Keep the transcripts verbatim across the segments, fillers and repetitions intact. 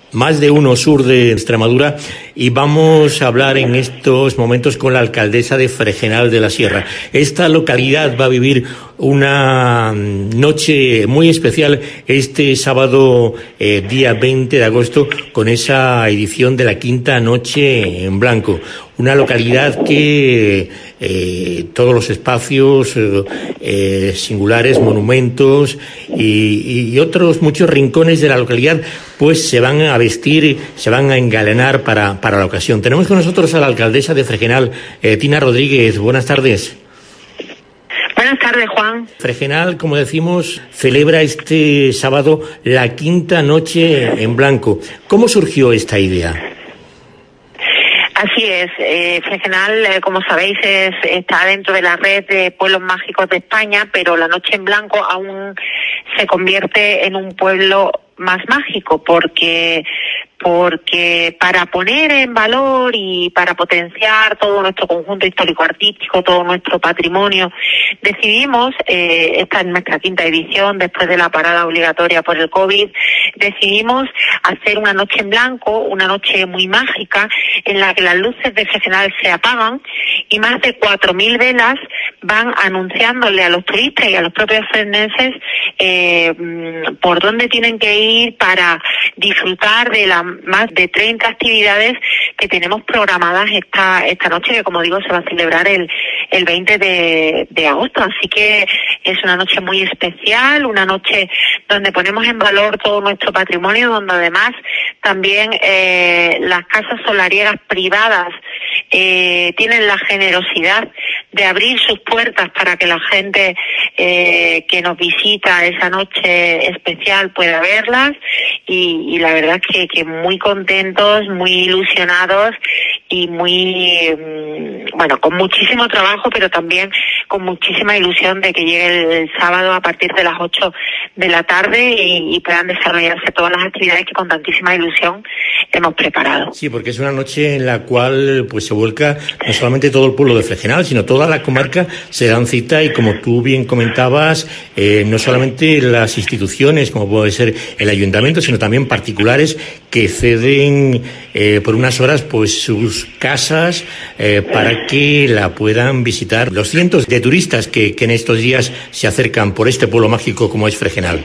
Más de Uno Sur de Extremadura, y vamos a hablar en estos momentos con la alcaldesa de Fregenal de la Sierra. Esta localidad va a vivir una noche muy especial este sábado, eh, día veinte de agosto, con esa edición de la Quinta Noche en Blanco. Una localidad que eh, todos los espacios eh, singulares, monumentos y, y otros muchos rincones de la localidad pues se van a vestir, se van a engalanar para, para la ocasión. Tenemos con nosotros a la alcaldesa de Fregenal, eh, Tina Rodríguez. Buenas tardes. Buenas tardes, Juan. Fregenal, como decimos, celebra este sábado la Quinta Noche en Blanco. ¿Cómo surgió esta idea? Así es, eh, Fregenal, eh, como sabéis, es, está dentro de la red de pueblos mágicos de España, pero la Noche en Blanco aún se convierte en un pueblo más mágico, porque porque para poner en valor y para potenciar todo nuestro conjunto histórico-artístico, todo nuestro patrimonio, decidimos, eh, esta es nuestra quinta edición, después de la parada obligatoria por el COVID, decidimos hacer una noche en blanco, una noche muy mágica, en la que las luces de Fregenal se apagan y más de cuatro mil velas van anunciándole a los turistas y a los propios fregenenses eh, por dónde tienen que ir para disfrutar de las más de treinta actividades que tenemos programadas esta esta noche, que como digo se va a celebrar el el veinte de agosto. Así que es una noche muy especial, una noche donde ponemos en valor todo nuestro patrimonio, donde además también eh, las casas solariegas privadas eh, tienen la generosidad de abrir sus puertas para que la gente eh, que nos visita esa noche especial pueda verlas, y, y la verdad es que, que muy contentos, muy ilusionados y muy, bueno, con muchísimo trabajo, pero también con muchísima ilusión de que llegue el, el sábado a partir de las ocho de la tarde y, y puedan desarrollarse todas las actividades que con tantísima ilusión hemos preparado. Sí, porque es una noche en la cual pues se vuelca no solamente todo el pueblo de Fregenal, sino toda la comarca se dan cita, y como tú bien comentabas, eh, no solamente las instituciones, como puede ser el ayuntamiento, sino también particulares que ceden eh, por unas horas pues sus casas eh, para que la puedan visitar los cientos de turistas que, que en estos días se acercan por este pueblo mágico como es Fregenal.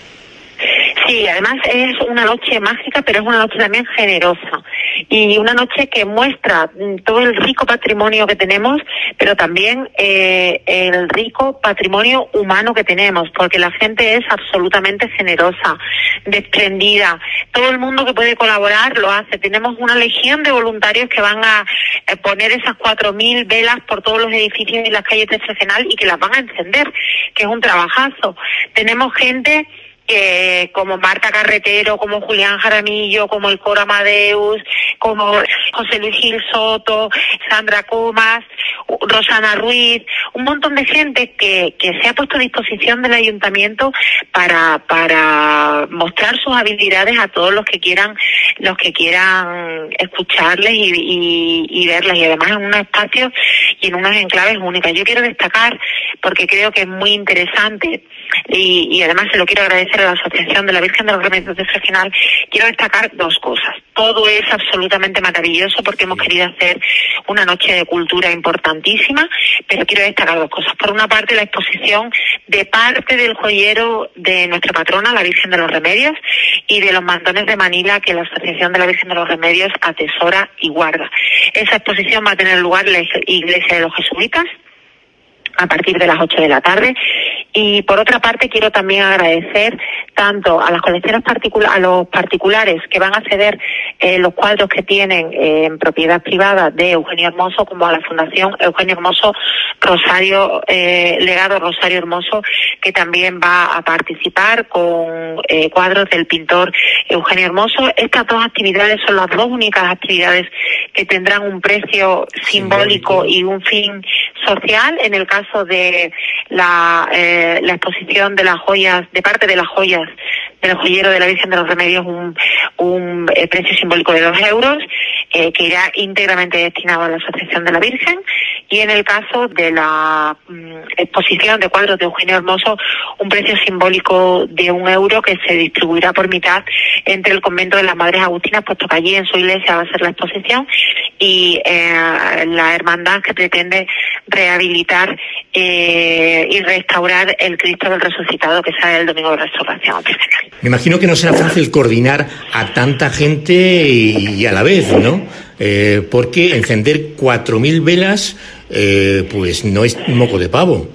Sí, además es una noche mágica, pero es una noche también generosa, y una noche que muestra todo el rico patrimonio que tenemos, pero también eh, el rico patrimonio humano que tenemos, porque la gente es absolutamente generosa, desprendida. Todo el mundo que puede colaborar lo hace. Tenemos una legión de voluntarios que van a eh, poner esas cuatro mil velas por todos los edificios y las calles de Fregenal y que las van a encender, que es un trabajazo. Tenemos gente que como Marta Carretero, como Julián Jaramillo, como el Coro Amadeus, como José Luis Gil Soto, Sandra Comas, Rosana Ruiz, un montón de gente que, que se ha puesto a disposición del ayuntamiento para para mostrar sus habilidades a todos los que quieran los que quieran escucharles y, y, y verlas, y además en unos espacios y en unas enclaves únicas. Yo quiero destacar, porque creo que es muy interesante, y, y además se lo quiero agradecer a la Asociación de la Virgen de los Remedios de Fregenal, quiero destacar dos cosas. Todo es absolutamente maravilloso porque hemos querido hacer una noche de cultura importantísima, pero quiero destacar dos cosas. Por una parte, la exposición de parte del joyero de nuestra patrona, la Virgen de los Remedios, y de los mantones de Manila que la Asociación de la Virgen de los Remedios atesora y guarda. Esa exposición va a tener lugar en la Iglesia de los Jesuitas a partir de las ocho de la tarde. Y por otra parte quiero también agradecer tanto a las colecciones particulares, a los particulares que van a ceder eh, los cuadros que tienen eh, en propiedad privada de Eugenio Hermoso, como a la Fundación Eugenio Hermoso Rosario, eh, Legado Rosario Hermoso, que también va a participar con eh, cuadros del pintor Eugenio Hermoso. Estas dos actividades son las dos únicas actividades que tendrán un precio simbólico, simbólico. y un fin social. En el caso de la eh, la exposición de las joyas, de parte de las joyas del joyero de la Virgen de los Remedios, un, un eh, precio simbólico de dos euros, eh, que irá íntegramente destinado a la Asociación de la Virgen, y en el caso de la mm, exposición de cuadros de Eugenio Hermoso, un precio simbólico de un euro que se distribuirá por mitad entre el convento de las Madres Agustinas, puesto que allí en su iglesia va a ser la exposición, y eh, la hermandad que pretende rehabilitar eh, y restaurar el Cristo del Resucitado que sale el domingo de Resurrección. Me imagino que no será fácil coordinar a tanta gente y, y a la vez, ¿no? Eh, porque encender cuatro mil velas, eh, pues no es moco de pavo.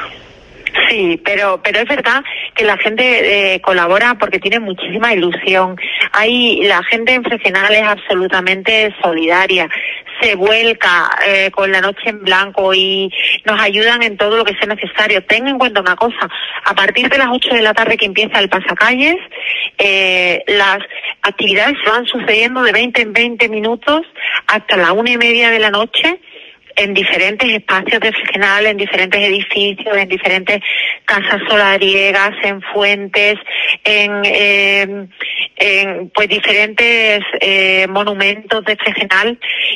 Sí, pero pero es verdad que la gente eh, colabora porque tiene muchísima ilusión. Hay la gente en Fregenal es absolutamente solidaria, se vuelca eh, con la Noche en Blanco y nos ayudan en todo lo que sea necesario. Ten en cuenta una cosa, a partir de las ocho de la tarde que empieza el pasacalles, eh, las actividades van sucediendo de veinte en veinte minutos hasta la una y media de la noche, en diferentes espacios de Fregenal, en diferentes edificios, en diferentes casas solariegas, en fuentes, en, eh, en pues diferentes eh, monumentos de Fregenal,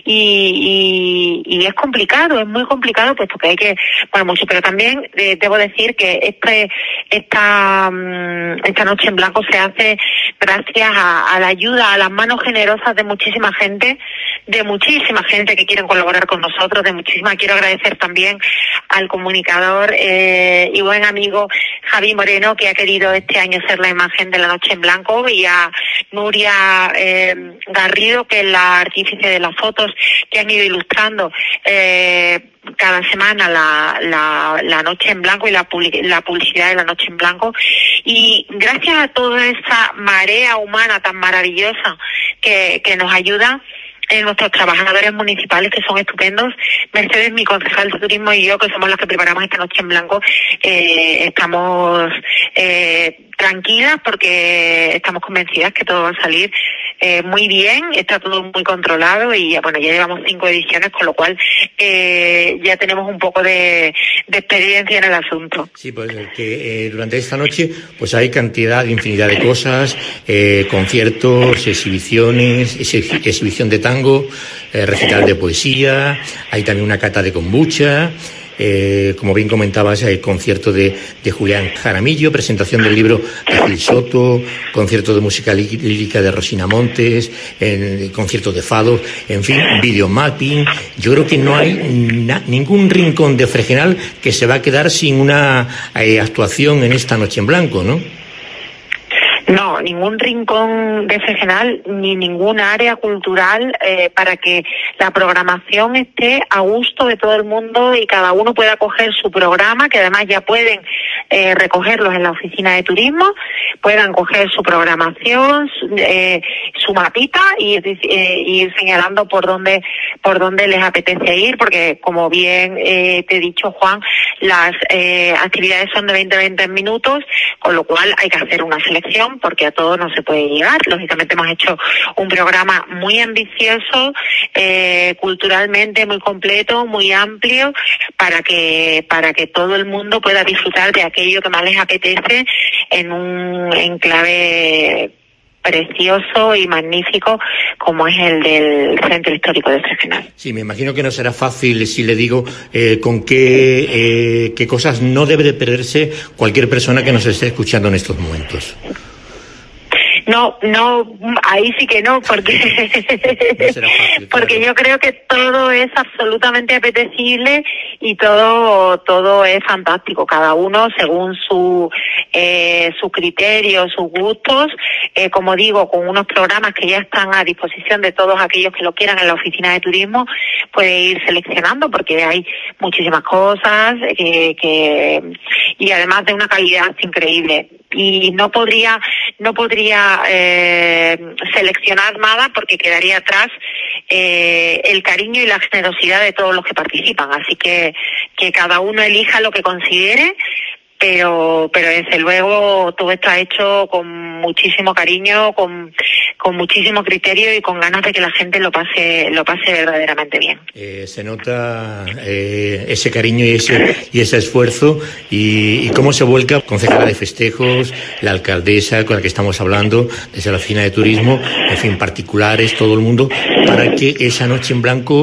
y, y, y es complicado, es muy complicado, pues porque hay que, bueno, mucho, pero también eh, debo decir que este esta esta Noche en Blanco se hace gracias a, a la ayuda, a las manos generosas de muchísima gente, de muchísima gente que quieren colaborar con nosotros, de muchísima. Quiero agradecer también al comunicador eh, y buen amigo Javi Moreno, que ha querido este año ser la imagen de la Noche en Blanco, y a Nuria eh, Garrido, que es la artífice de las fotos que han ido ilustrando eh, cada semana la, la, la Noche en Blanco y la, la publicidad de la Noche en Blanco. Y gracias a toda esa marea humana tan maravillosa que, que nos ayuda, Eh, nuestros trabajadores municipales, que son estupendos, Mercedes, mi concejal de turismo, y yo, que somos los que preparamos esta Noche en Blanco, eh, estamos eh, tranquilas porque estamos convencidas que todo va a salir eh, muy bien, está todo muy controlado, y bueno, ya llevamos cinco ediciones, con lo cual eh, ya tenemos un poco de, de experiencia en el asunto. Sí, pues que eh, durante esta noche pues hay cantidad, infinidad de cosas, eh, conciertos, exhibiciones, ex exhibición de tango, eh, recital de poesía, hay también una cata de kombucha. Eh, como bien comentabas, el concierto de, de Julián Jaramillo, presentación del libro de Gil Soto, concierto de música lírica de Rosina Montes, eh, concierto de fado, en fin, videomapping. Yo creo que no hay na, ningún rincón de Fregenal que se va a quedar sin una eh, actuación en esta Noche en Blanco, ¿no? No, ningún rincón de Fregenal ni ningún área cultural eh, para que la programación esté a gusto de todo el mundo y cada uno pueda coger su programa, que además ya pueden eh, recogerlos en la oficina de turismo, puedan coger su programación, su, eh, su mapita y eh, ir señalando por dónde por dónde les apetece ir, porque como bien eh, te he dicho, Juan, las eh, actividades son de veinte a veinte minutos, con lo cual hay que hacer una selección, porque a todo no se puede llegar. Lógicamente hemos hecho un programa muy ambicioso, eh, culturalmente muy completo, muy amplio, para que para que todo el mundo pueda disfrutar de aquello que más les apetece en un enclave precioso y magnífico como es el del Centro Histórico de Fregenal. Sí, me imagino que no será fácil si le digo eh, con qué, eh, qué cosas no debe de perderse cualquier persona que nos esté escuchando en estos momentos. No, no, ahí sí que no, porque no será fácil, porque claro. Yo creo que todo es absolutamente apetecible y todo todo es fantástico, cada uno según su eh, sus criterios, sus gustos, eh, como digo, con unos programas que ya están a disposición de todos aquellos que lo quieran en la oficina de turismo, puede ir seleccionando porque hay muchísimas cosas que, que y además de una calidad increíble. Y no podría no podría eh, seleccionar nada porque quedaría atrás eh, el cariño y la generosidad de todos los que participan, así que que cada uno elija lo que considere, pero pero desde luego todo está hecho con muchísimo cariño, con con muchísimo criterio y con ganas de que la gente lo pase lo pase verdaderamente bien. Eh, se nota eh, ese cariño y ese y ese esfuerzo y, y cómo se vuelca concejala de festejos, la alcaldesa con la que estamos hablando, desde la oficina de turismo, en fin, particulares, todo el mundo, para que esa Noche en Blanco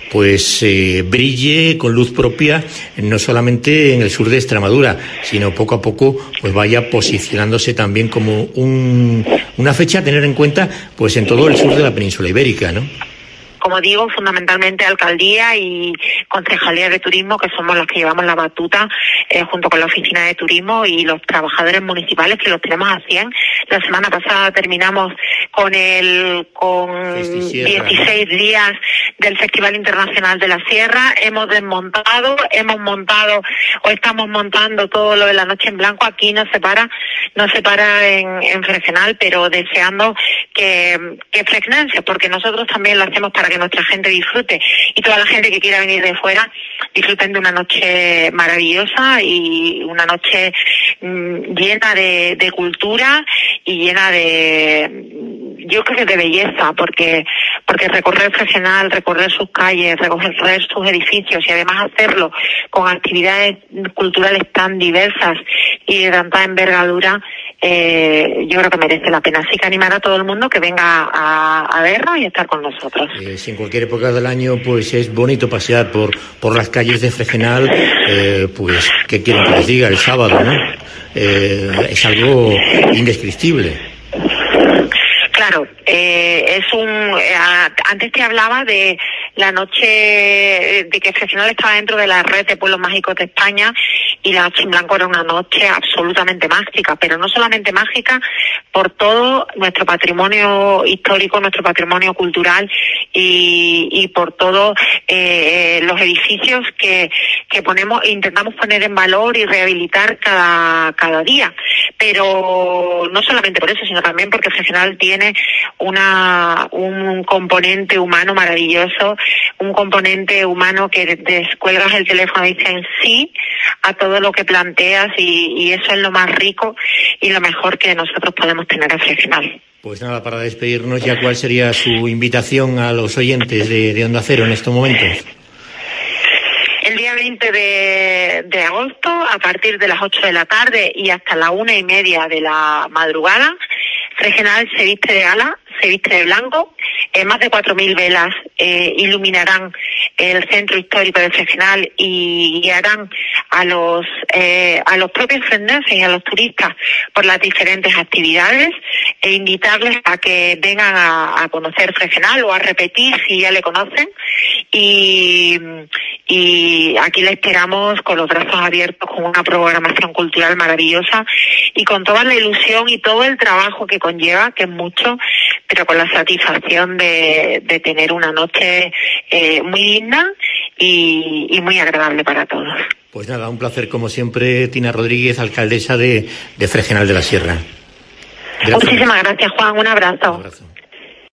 pues eh, brille con luz propia, no solamente en el sur de Extremadura, sino poco a poco pues vaya posicionándose también como un, una fecha a tener en cuenta pues en todo el sur de la península ibérica, ¿no? Como digo, fundamentalmente alcaldía y concejalía de turismo, que somos los que llevamos la batuta eh, junto con la oficina de turismo y los trabajadores municipales, que los tenemos a cien. La semana pasada terminamos con el con dieciséis días del Festival Internacional de la Sierra. Hemos desmontado, hemos montado o estamos montando todo lo de la Noche en Blanco. Aquí no se para, no se para en, en Fregenal, pero deseando que, que Fregenense, porque nosotros también lo hacemos para que nuestra gente disfrute y toda la gente que quiera venir de fuera disfruten de una noche maravillosa y una noche mmm, llena de, de cultura y llena de, yo creo que de belleza, porque porque recorrer Fregenal, recorrer sus calles, recorrer sus edificios y además hacerlo con actividades culturales tan diversas y de tanta envergadura, eh, yo creo que merece la pena. Así que animar a todo el mundo que venga a, a vernos y estar con nosotros. Eh, si en cualquier época del año pues es bonito pasear por por las calles de Fregenal, eh, pues qué quieren que les diga el sábado, ¿no? Eh, es algo indescriptible. Claro, eh, es un. Eh, antes te hablaba de la noche, de que Fregenal estaba dentro de la red de pueblos mágicos de España y la Noche en Blanco era una noche absolutamente mágica, pero no solamente mágica por todo nuestro patrimonio histórico, nuestro patrimonio cultural y, y por todos eh, los edificios que, que ponemos, intentamos poner en valor y rehabilitar cada, cada día. Pero no solamente por eso, sino también porque Fregenal tiene una un componente humano maravilloso, un componente humano que descuelgas el teléfono y dicen sí a todo lo que planteas y, y eso es lo más rico y lo mejor que nosotros podemos tener en Fregenal. Pues nada, para despedirnos ya, ¿cuál sería su invitación a los oyentes de, de Onda Cero en estos momentos? El día veinte de, de agosto, a partir de las ocho de la tarde y hasta la una y media de la madrugada, Fregenal se viste de gala, se viste de blanco. Eh, más de cuatro mil velas eh, iluminarán el centro histórico de Fregenal y guiarán a los eh, a los propios fregenenses y a los turistas por las diferentes actividades e invitarles a que vengan a, a conocer Fregenal o a repetir si ya le conocen y, y aquí la esperamos con los brazos abiertos, con una programación cultural maravillosa y con toda la ilusión y todo el trabajo que conlleva, que es mucho, pero con la satisfacción de, de tener una noche eh, muy digna y, y muy agradable para todos. Pues nada, un placer como siempre, Tina Rodríguez, alcaldesa de, de Fregenal de la Sierra. Gracias. Muchísimas gracias, Juan, un abrazo. Un abrazo.